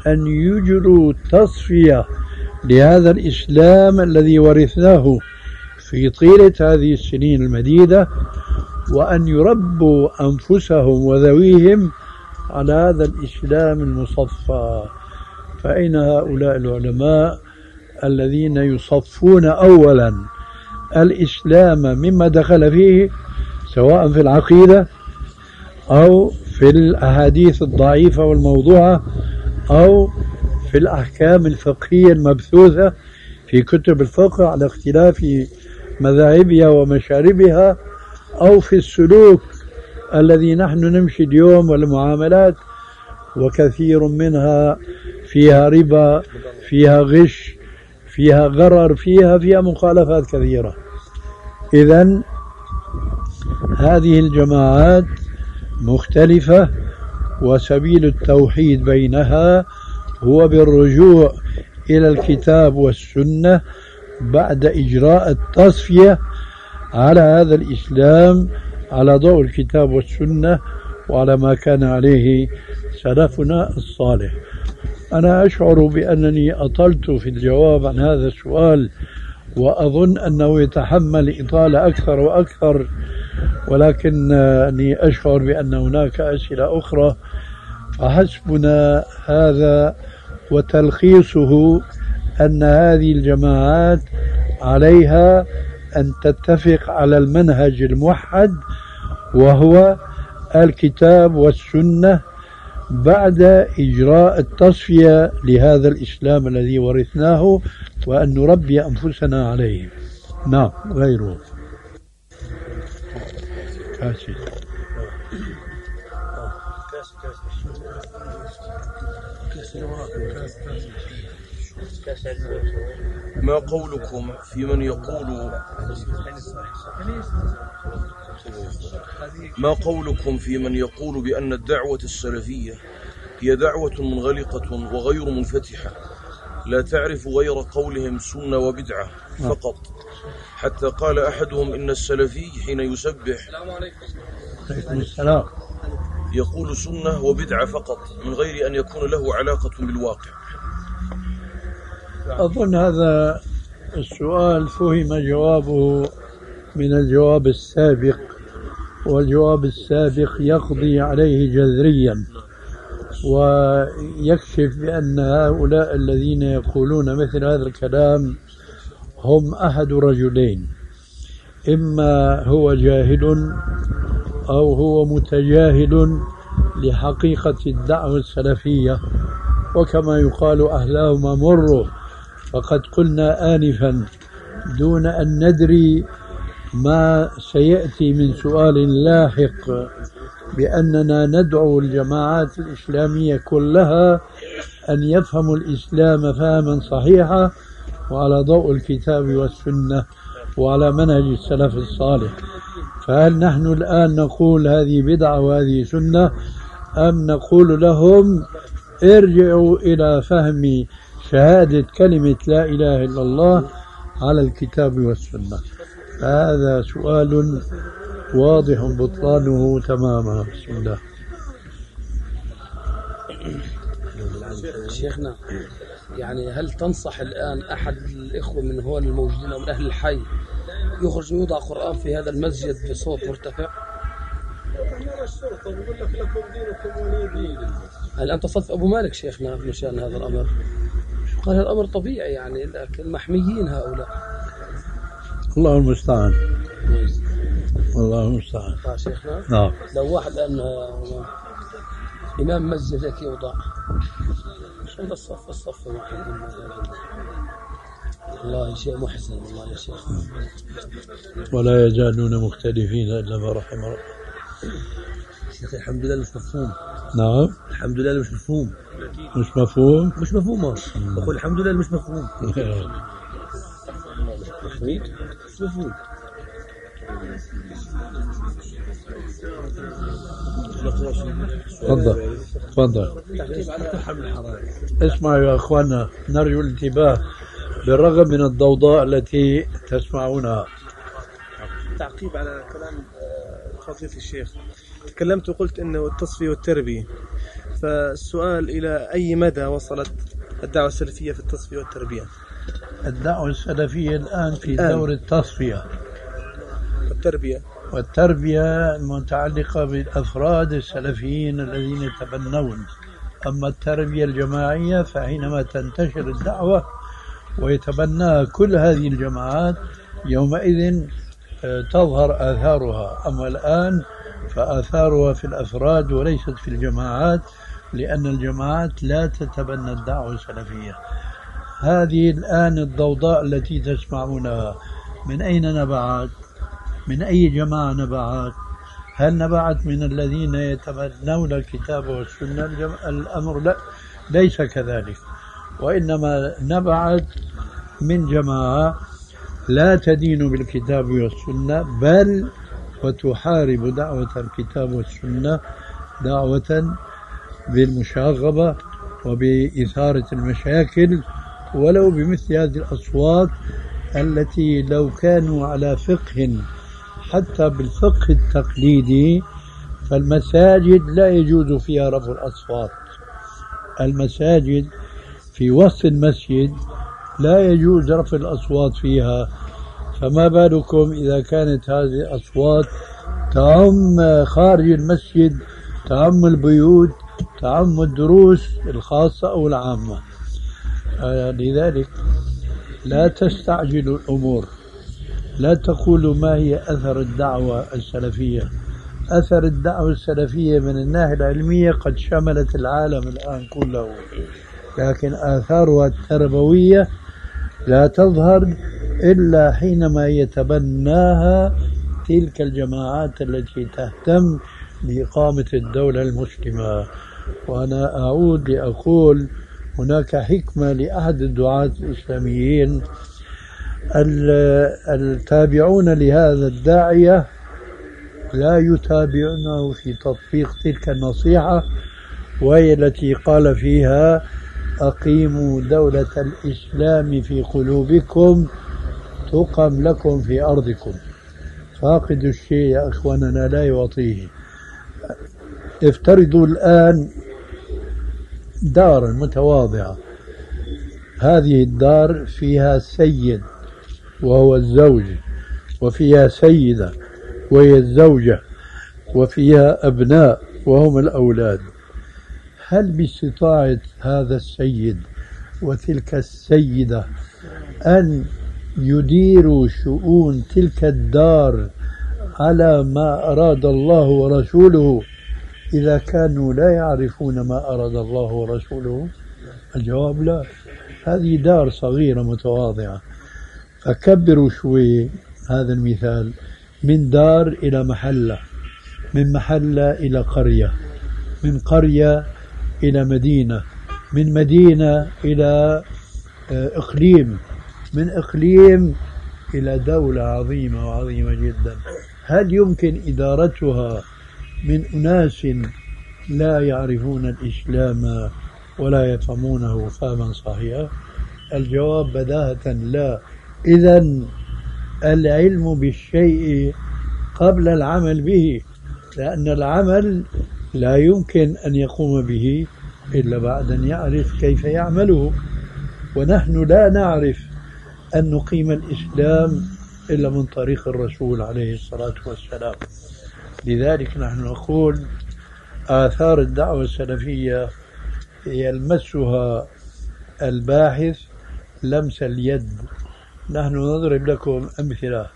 أن يجروا تصفية لهذا الإسلام الذي ورثناه في طيلة هذه السنين المديدة، وأن يربوا أنفسهم وذويهم على هذا الإسلام المصفى. فأين هؤلاء العلماء الذين يصفون أولا الإسلام مما دخل فيه، سواء في العقيدة أو في الأحاديث الضعيفة والموضوعة أو في الأحكام الفقهية المبثوثة في كتب الفقه على اختلاف مذاهبها ومشاربها، أو في السلوك الذي نحن نمشي اليوم والمعاملات، وكثير منها فيها ربا، فيها غش، فيها غرر، فيها مخالفات كثيرة. إذن هذه الجماعات مختلفة، وسبيل التوحيد بينها هو بالرجوع إلى الكتاب والسنة بعد إجراء التصفية على هذا الإسلام على ضوء الكتاب والسنة وعلى ما كان عليه سلفنا الصالح. أنا أشعر بأنني أطلت في الجواب عن هذا السؤال، وأظن أنه يتحمل إطالة أكثر وأكثر، ولكنني أشعر بأن هناك أسئلة أخرى، فحسبنا هذا وتلخيصه أن هذه الجماعات عليها أن تتفق على المنهج الموحد، وهو الكتاب والسنة بعد إجراء التصفية لهذا الإسلام الذي ورثناه، وأن نربي أنفسنا عليه. نعم، غيره. ما قولكم في من يقول بأن الدعوة السلفية هي دعوة منغلقة وغير منفتحة، لا تعرف غير قولهم سنة وبدعة فقط، حتى قال أحدهم إن السلفي حين يسبح يقول سنة وبدعة فقط من غير أن يكون له علاقة بالواقع. أظن هذا السؤال فهم جوابه من الجواب السابق، والجواب السابق يقضي عليه جذريا، ويكشف بأن هؤلاء الذين يقولون مثل هذا الكلام هم أحد رجلين: إما هو جاهل أو هو متجاهل لحقيقة الدعوة السلفية، وكما يقال أهلاهما مر. فقد قلنا آنفا دون أن ندري ما سيأتي من سؤال لاحق بأننا ندعو الجماعات الإسلامية كلها أن يفهموا الإسلام فهما صحيحا وعلى ضوء الكتاب والسنة وعلى منهج السلف الصالح. فهل نحن الآن نقول هذه بدعة وهذه سنة، أم نقول لهم ارجعوا إلى فهم شهادة كلمة لا إله إلا الله على الكتاب والسنة؟ هذا سؤال واضح بطلانه تماما. بسم الله. شيخنا، يعني هل تنصح الآن أحد الإخوة من هون الموجودين أو من أهل الحي يخرج ويوضع قرآن في هذا المسجد بصوت مرتفع؟ هل أنت صف أبو مالك شيخنا مشان هذا الأمر؟ قال الأمر طبيعي يعني، لكن محميين هؤلاء. الله المستعان. الله المستعان. شيخنا، نعم. لو واحد الآن إمام مسجد هيك يوضع هذا الصف والله شيء محزن والله يا شيخ. ولا يزالون مختلفين إلا ما رحم ربك. شيخ الحمد لله مش مفهوم. نعم، الحمد لله مش مفهوم. مش مفهوم؟ مش مفهوم. أقول الحمد لله مش مفهوم. مش مفهوم. تفضل. اسمعوا يا أخوانا، نرجو الانتباه بالرغم من الضوضاء التي تسمعونها. تعقيب على كلام فضيلة الشيخ، تكلمت وقلت انه التصفية والتربية، فالسؤال إلى أي مدى وصلت الدعوة السلفية في التصفية والتربية؟ الدعوة السلفية الآن في دور التصفية والتربية المتعلقة بالأفراد السلفيين الذين يتبنون. أما التربية الجماعية فحينما تنتشر الدعوة ويتبناها كل هذه الجماعات يومئذ تظهر آثارها. أما الآن فآثارها في الأفراد وليست في الجماعات، لأن الجماعات لا تتبنى الدعوة السلفية. هذه الآن الضوضاء التي تسمعونها من أين نبعت؟ من أي جماعة نبعت؟ هل نبعت من الذين يتبنون الكتاب والسنة؟ الأمر لا، ليس كذلك، وإنما نبعت من جماعة لا تدين بالكتاب والسنة، بل وتحارب دعوة الكتاب والسنة دعوة بالمشاغبة وبإثارة المشاكل، ولو بمثل هذه الأصوات التي لو كانوا على فقه حتى بالفقه التقليدي فالمساجد لا يجوز فيها رفع الأصوات. المساجد في وسط المسجد لا يجوز رفع الأصوات فيها، فما بالكم إذا كانت هذه الأصوات تعم خارج المسجد، تعم البيوت، تعم الدروس الخاصة أو العامة. لذلك لا تستعجلوا الأمور، لا تقولوا ما هي أثر الدعوة السلفية. أثر الدعوة السلفية من الناحية العلمية قد شملت العالم الآن كله، لكن آثارها التربوية لا تظهر إلا حينما يتبناها تلك الجماعات التي تهتم بإقامة الدولة المسلمة. وأنا أعود لأقول هناك حكمة لأحد الدعاة الإسلاميين التابعون لهذا الداعية لا يتابعونه في تطبيق تلك النصيحة، وهي التي قال فيها: أقيموا دولة الإسلام في قلوبكم تقم لكم في أرضكم. فاقد الشيء يا أخواننا لا يعطيه. افترضوا الآن دار متواضعة، هذه الدار فيها سيد وهو الزوج، وفيها سيدة وهي الزوجة، وفيها أبناء وهم الأولاد. هل باستطاعة هذا السيد وتلك السيدة أن يديروا شؤون تلك الدار على ما أراد الله ورسوله إذا كانوا لا يعرفون ما أراد الله ورسوله؟ الجواب لا. هذه دار صغيرة متواضعة. فكبروا شوي هذا المثال: من دار إلى محلة، من محلة إلى قرية، من قرية إلى مدينة، من مدينة إلى إقليم، من إقليم إلى دولة عظيمة وعظيمة جدا. هل يمكن إدارتها من أناس لا يعرفون الإسلام ولا يفهمونه فهما صحيحا؟ الجواب بداهة لا. إذن العلم بالشيء قبل العمل به، لأن العمل لا يمكن أن يقوم به إلا بعد أن يعرف كيف يعمله، ونحن لا نعرف أن نقيم الإسلام إلا من طريق الرسول عليه الصلاة والسلام. لذلك نحن نقول آثار الدعوة السلفية يلمسها الباحث لمس اليد. نحن نضرب لكم أمثلة.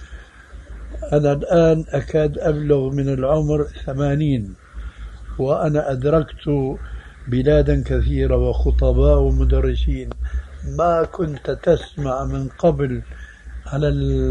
أنا الآن أكاد أبلغ من العمر 80، وأنا أدركت بلادا كثيرة وخطباء ومدرسين ما كنت تسمع من قبل على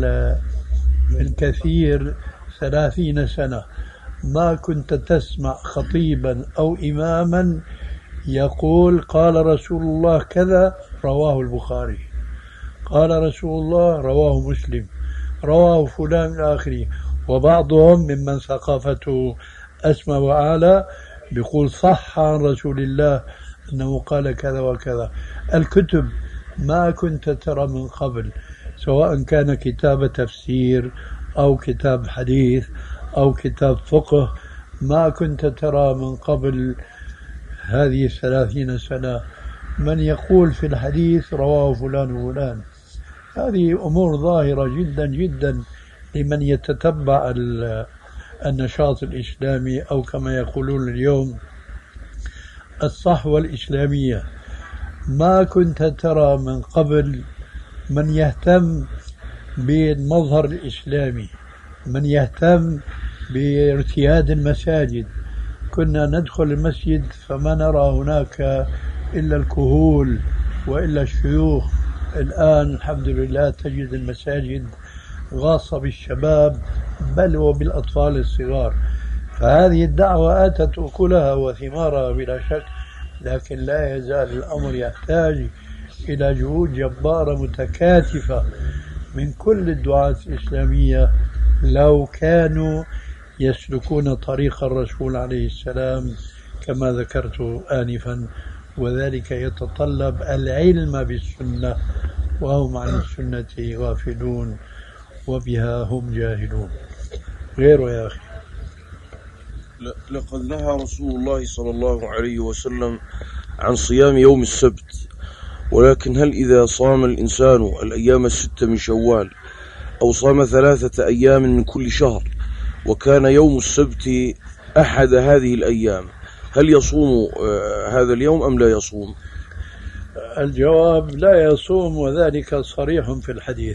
الكثير 30 سنة. ما كنت تسمع خطيبا أو إماما يقول قال رسول الله كذا رواه البخاري، قال رسول الله رواه مسلم، رواه فلان إلى آخره. وبعضهم ممن ثقافته أسمى وأعلى بيقول صح عن رسول الله أنه قال كذا وكذا. الكتب ما كنت ترى من قبل، سواء كان كتاب تفسير أو كتاب حديث أو كتاب فقه، ما كنت ترى من قبل هذه 30 سنة، من يقول في الحديث رواه فلان وفلان. هذه أمور ظاهرة جدا جدا لمن يتتبع النشاط الإسلامي، أو كما يقولون اليوم الصحوة الإسلامية. ما كنت ترى من قبل من يهتم بالمظهر الإسلامي، من يهتم بارتياد المساجد. كنا ندخل المسجد فما نرى هناك إلا الكهول وإلا الشيوخ. الآن الحمد لله تجد المساجد غاصة بالشباب بل وبالأطفال الصغار. فهذه الدعوة آتت أكلها وثمارها بلا شك، لكن لا يزال الأمر يحتاج إلى جهود جبارة متكاتفة من كل الدعاة الإسلامية لو كانوا يسلكون طريق الرسول عليه السلام كما ذكرت آنفا، وذلك يتطلب العلم بالسنة، وهم عن السنة غافلون وبها هم جاهلون. غيره يا أخي. لقد نهى رسول الله صلى الله عليه وسلم عن صيام يوم السبت، ولكن هل إذا صام الإنسان الأيام 6 من شوال أو صام 3 أيام من كل شهر وكان يوم السبت أحد هذه الأيام، هل يصوم هذا اليوم أم لا يصوم؟ الجواب لا يصوم، وذلك صريح في الحديث.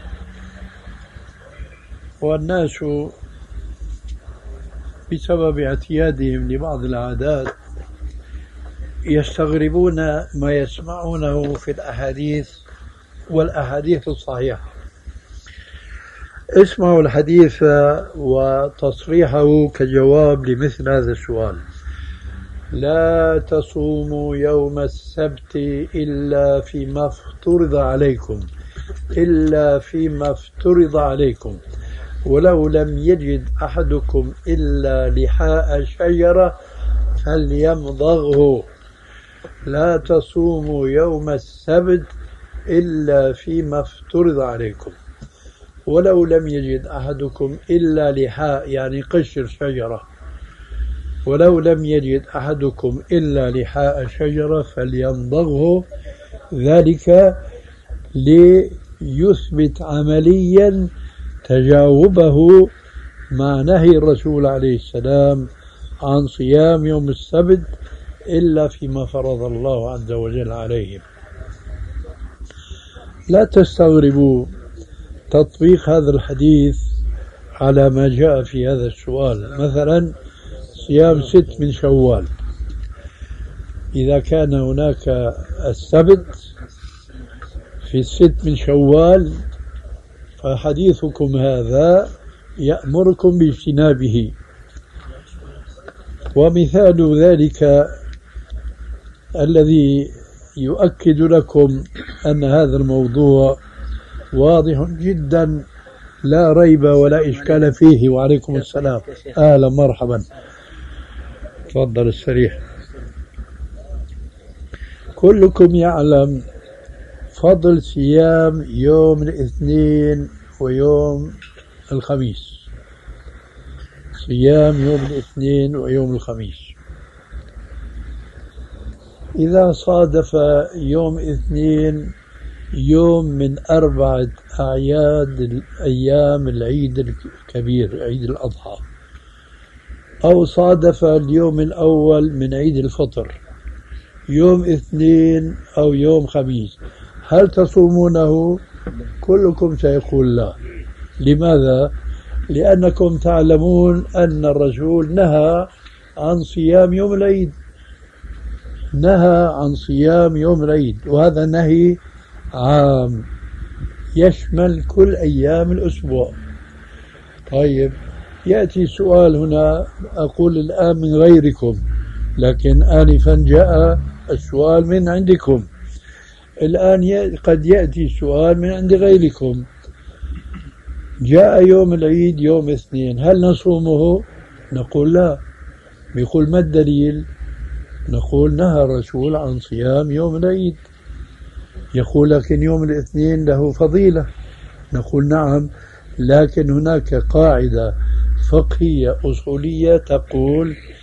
والناس بسبب اعتيادهم لبعض العادات يستغربون ما يسمعونه في الأحاديث والأحاديث الصحيحة. اسمعوا الحديث وتصريحه كجواب لمثل هذا السؤال: لا تصوموا يوم السبت إلا فيما افترض عليكم، إلا فيما افترض عليكم، ولو لم يجد أحدكم إلا لحاء شجرة فليمضغه. لا تصوموا يوم السبت إلا فيما افترض عليكم، ولو لم يجد أحدكم إلا لحاء يعني قشر شجرة، ولو لم يجد أحدكم إلا لحاء شجرة فليمضغه، ذلك ليثبت عمليا تجاوبه مع نهي الرسول عليه السلام عن صيام يوم السبت إلا فيما فرض الله عز وجل عليهم. لا تستغربوا تطبيق هذا الحديث على ما جاء في هذا السؤال. مثلا صيام 6 من شوال، إذا كان هناك السبت في 6 من شوال فحديثكم هذا يأمركم باجتنابه. ومثال ذلك الذي يؤكد لكم أن هذا الموضوع واضح جدا لا ريب ولا إشكال فيه. وعليكم السلام، أهلا مرحبا، تفضل السريح. كلكم يعلم فضل صيام يوم الاثنين ويوم الخميس، صيام يوم الاثنين ويوم الخميس. إذا صادف يوم اثنين يوم من 4 أعياد أيام العيد الكبير عيد الأضحى، أو صادف اليوم الأول من عيد الفطر يوم اثنين أو يوم خميس، هل تصومونه؟ كلكم سيقول لا. لماذا؟ لأنكم تعلمون أن الرسول نهى عن صيام يوم العيد، نهى عن صيام يوم العيد، وهذا نهي عام يشمل كل أيام الأسبوع. طيب، يأتي سؤال هنا، أقول الآن من غيركم، لكن آنفا جاء السؤال من عندكم، الآن قد يأتي سؤال من عند غيركم. جاء يوم العيد يوم اثنين، هل نصومه؟ نقول لا. بيقول ما الدليل؟ نقول نهى الرسول عن صيام يوم العيد. يقول لكن يوم الاثنين له فضيلة. نقول نعم، لكن هناك قاعدة فقهية أصولية تقول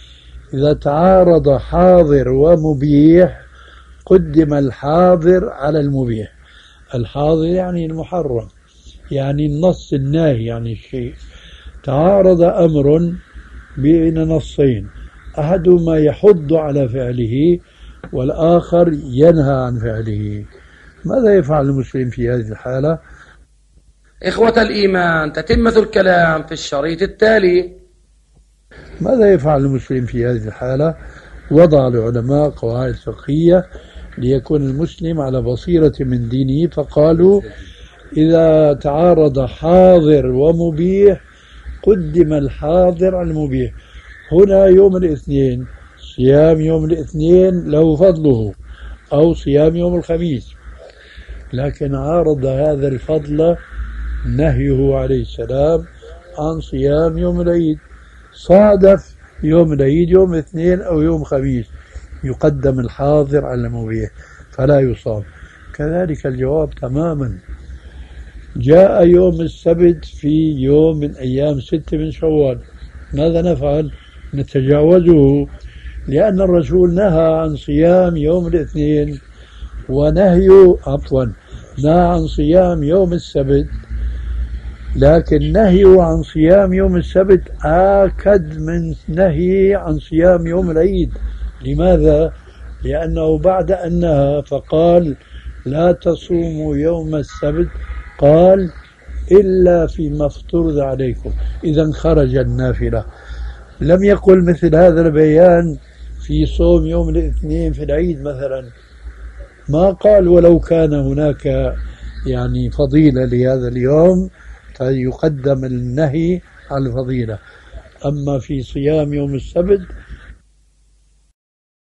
إذا تعارض حاضر ومبيح قدم الحاضر على المبيح. الحاضر يعني المحرم، يعني النص الناهي عن الشيء. تعارض أمر بين نصين، أحدهما يحض على فعله والآخر ينهى عن فعله، ماذا يفعل المسلم في هذه الحالة؟ إخوة الإيمان، تتمة الكلام في الشريط التالي. ماذا يفعل المسلم في هذه الحالة؟ وضع العلماء قواعد فقهية ليكون المسلم على بصيرة من دينه، فقالوا إذا تعارض حاضر ومبيح قدم الحاضر على المبيح. هنا يوم الاثنين، صيام يوم الاثنين له فضله، أو صيام يوم الخميس، لكن عارض هذا الفضل نهيه عليه السلام عن صيام يوم العيد. صادف يوم العيد يوم اثنين أو يوم خميس، يقدم الحاضر على المبيح فلا يصام. كذلك الجواب تماما. جاء يوم السبت في يوم من أيام 6 من شوال، ماذا نفعل؟ نتجاوزه، لأن الرسول نهى عن صيام يوم الاثنين نهى عن صيام يوم السبت، لكن نهيه عن صيام يوم السبت آكد من نهي عن صيام يوم العيد. لماذا؟ لأنه بعد أن نهى فقال لا تصوموا يوم السبت، قال إلا فيما افترض عليكم، إذا خرج النافلة. لم يقل مثل هذا البيان في صوم يوم الاثنين في العيد مثلا، ما قال ولو كان هناك يعني فضيلة لهذا اليوم فيقدم النهي على الفضيلة. أما في صيام يوم السبت